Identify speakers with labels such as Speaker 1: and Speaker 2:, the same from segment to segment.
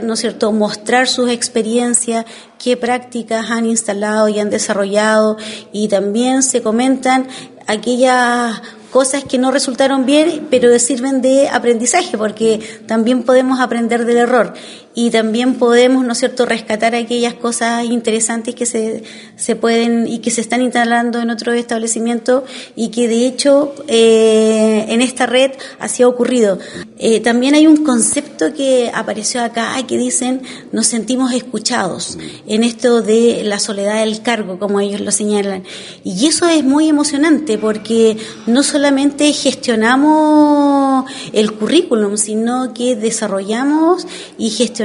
Speaker 1: poder, ¿no es cierto?, mostrar sus experiencias, qué prácticas han instalado y han desarrollado, y también se comentan aquellas cosas que no resultaron bien, pero sirven de aprendizaje, porque también podemos aprender del error y también podemos, ¿no es cierto?, rescatar aquellas cosas interesantes que se pueden y que se están instalando en otros establecimientos y que de hecho en esta red así ha ocurrido. También hay un concepto que apareció acá que dicen: nos sentimos escuchados, en esto de la soledad del cargo, como ellos lo señalan, y eso es muy emocionante porque no solamente gestionamos el currículum, sino que desarrollamos y gestionamos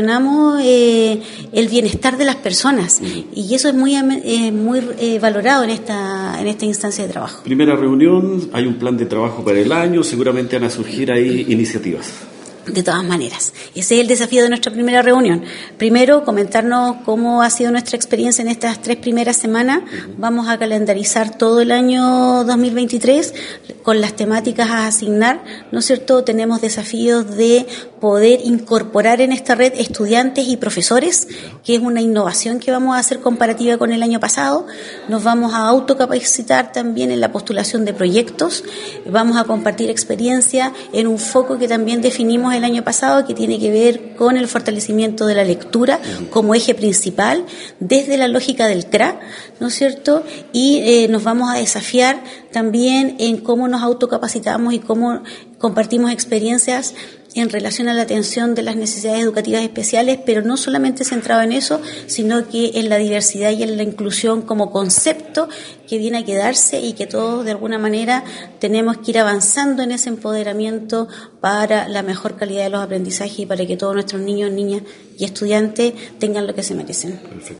Speaker 1: el bienestar de las personas, y eso es muy valorado en esta instancia de trabajo.
Speaker 2: Primera reunión, hay un plan de trabajo para el año, seguramente van a surgir ahí iniciativas.
Speaker 1: De todas maneras, ese es el desafío de nuestra primera reunión. Primero, comentarnos cómo ha sido nuestra experiencia en estas 3 primeras semanas. Vamos a calendarizar todo el año 2023 con las temáticas a asignar, ¿no es cierto? Tenemos desafíos de poder incorporar en esta red estudiantes y profesores, que es una innovación que vamos a hacer comparativa con el año pasado. Nos vamos a autocapacitar también en la postulación de proyectos. Vamos a compartir experiencia en un foco que también definimos el año pasado, que tiene que ver con el fortalecimiento de la lectura como eje principal desde la lógica del CRA, ¿no es cierto? Y nos vamos a desafiar también en cómo nos autocapacitamos y cómo compartimos experiencias en relación a la atención de las necesidades educativas especiales, pero no solamente centrado en eso, sino que en la diversidad y en la inclusión como concepto que viene a quedarse, y que todos de alguna manera tenemos que ir avanzando en ese empoderamiento para la mejor calidad de los aprendizajes y para que todos nuestros niños, niñas y estudiantes tengan lo que se merecen. Perfecto.